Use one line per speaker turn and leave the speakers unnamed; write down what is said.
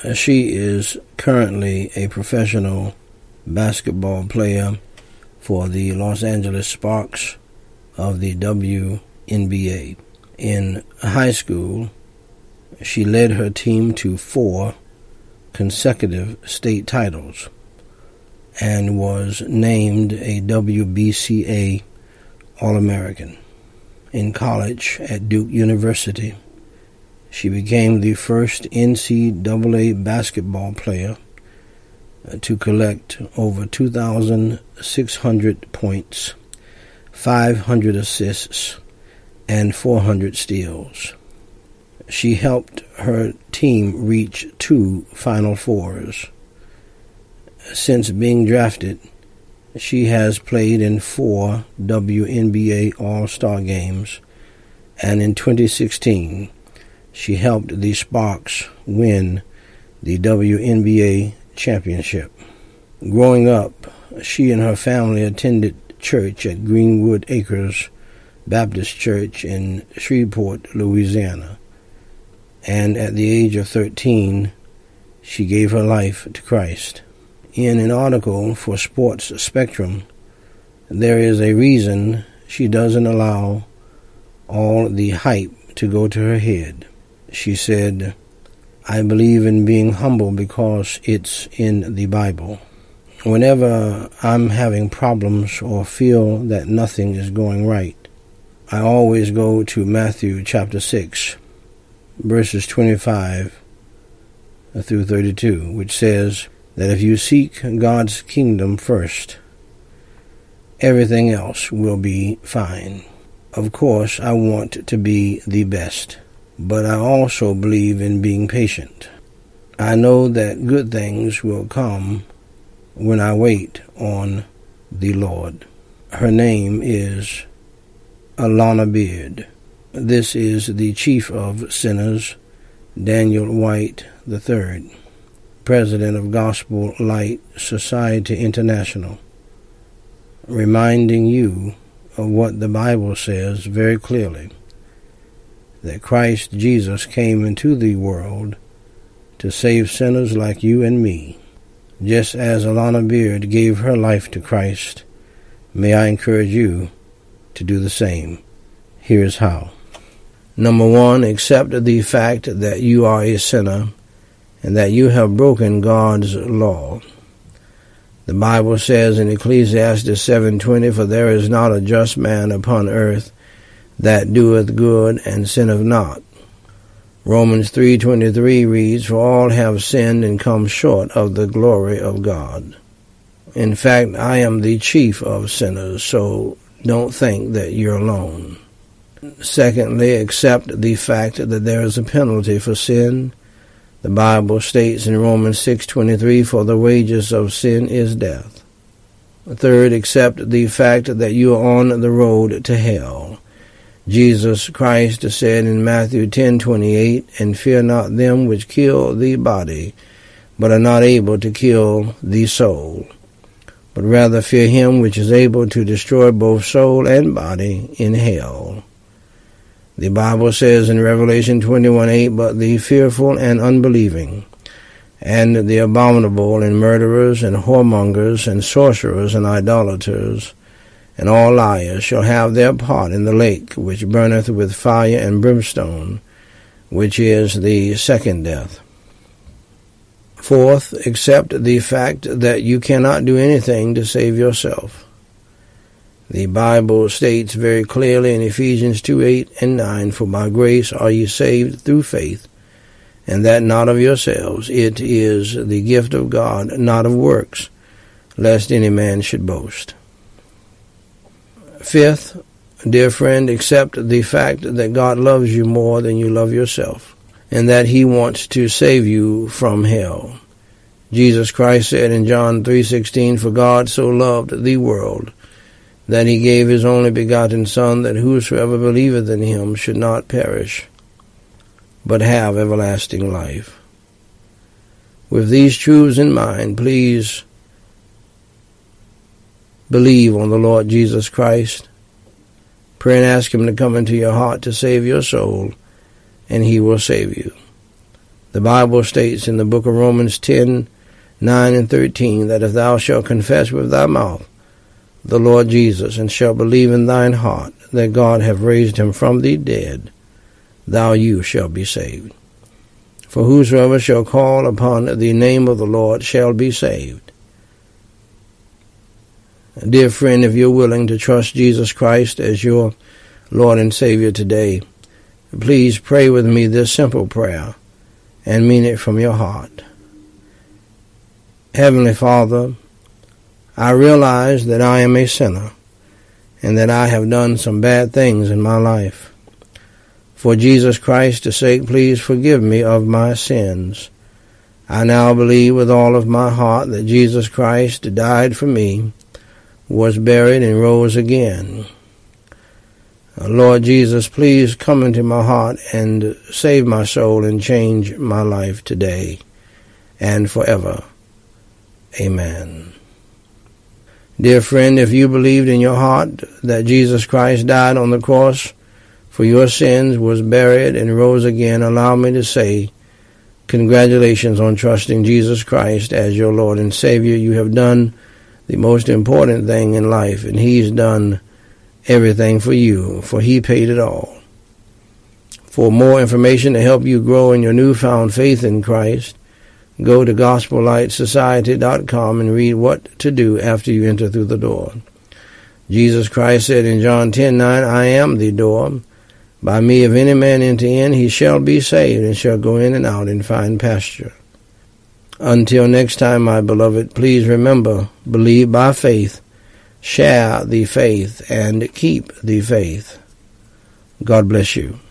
She is currently a professional basketball player for the Los Angeles Sparks of the WNBA. In high school, she led her team to 4 consecutive state titles and was named a WBCA All-American. In college at Duke University, she became the first NCAA basketball player to collect over 2,600 points, 500 assists, and 400 steals. She helped her team reach 2 Final Fours. Since being drafted, she has played in 4 WNBA All-Star games, and in 2016, she helped the Sparks win the WNBA championship. Growing up, she and her family attended church at Greenwood Acres Baptist Church in Shreveport, Louisiana, and at the age of 13, she gave her life to Christ. In an article for Sports Spectrum, there is a reason she doesn't allow all the hype to go to her head. She said, "I believe in being humble because it's in the Bible. Whenever I'm having problems or feel that nothing is going right, I always go to Matthew chapter 6, verses 25 through 32, which says that if you seek God's kingdom first, everything else will be fine. Of course, I want to be the best, but I also believe in being patient. I know that good things will come when I wait on the Lord." Her name is Alana Beard. This is the chief of sinners, Daniel White III, president of Gospel Light Society International, reminding you of what the Bible says very clearly, that Christ Jesus came into the world to save sinners like you and me. Just as Alana Beard gave her life to Christ, may I encourage you to do the same. Here's how. Number 1, accept the fact that you are a sinner and that you have broken God's law. The Bible says in Ecclesiastes 7:20, "For there is not a just man upon earth that doeth good and sinneth not." Romans 3:23 reads, "For all have sinned and come short of the glory of God." In fact, I am the chief of sinners, so don't think that you're alone. Secondly, accept the fact that there is a penalty for sin. The Bible states in Romans 6:23, "For the wages of sin is death." Third, accept the fact that you are on the road to hell. Jesus Christ said in Matthew 10:28, "And fear not them which kill the body, but are not able to kill the soul, but rather fear him which is able to destroy both soul and body in hell." The Bible says in Revelation 21:8, "But the fearful and unbelieving, and the abominable, and murderers, and whoremongers, and sorcerers, and idolaters, and all liars shall have their part in the lake which burneth with fire and brimstone, which is the second death." Fourth, accept the fact that you cannot do anything to save yourself. The Bible states very clearly in Ephesians 2:8 and 9, "For by grace are ye saved through faith, and that not of yourselves. It is the gift of God, not of works, lest any man should boast." Fifth, dear friend, accept the fact that God loves you more than you love yourself, and that he wants to save you from hell. Jesus Christ said in John 3:16, "For God so loved the world, that he gave his only begotten Son, that whosoever believeth in him should not perish, but have everlasting life." With these truths in mind, please believe on the Lord Jesus Christ. Pray and ask him to come into your heart to save your soul, and he will save you. The Bible states in the book of Romans 10:9 and 13, that if thou shalt confess with thy mouth the Lord Jesus, and shalt believe in thine heart that God hath raised him from the dead, you shalt be saved. For whosoever shall call upon the name of the Lord shall be saved. Dear friend, if you're willing to trust Jesus Christ as your Lord and Savior today, please pray with me this simple prayer and mean it from your heart. Heavenly Father, I realize that I am a sinner and that I have done some bad things in my life. For Jesus Christ's sake, please forgive me of my sins. I now believe with all of my heart that Jesus Christ died for me, was buried, and rose again. Lord Jesus, please come into my heart and save my soul and change my life today and forever. Amen. Dear friend, if you believed in your heart that Jesus Christ died on the cross for your sins, was buried, and rose again, allow me to say, congratulations on trusting Jesus Christ as your Lord and Savior. You have done the most important thing in life, and He's done everything for you, for He paid it all. For more information to help you grow in your newfound faith in Christ, go to GospelLightSociety.com and read what to do after you enter through the door. Jesus Christ said in John 10:9, I am the door. By me, if any man enter in, he shall be saved, and shall go in and out and find pasture. Until next time, my beloved, please remember, believe by faith, share the faith, and keep the faith. God bless you.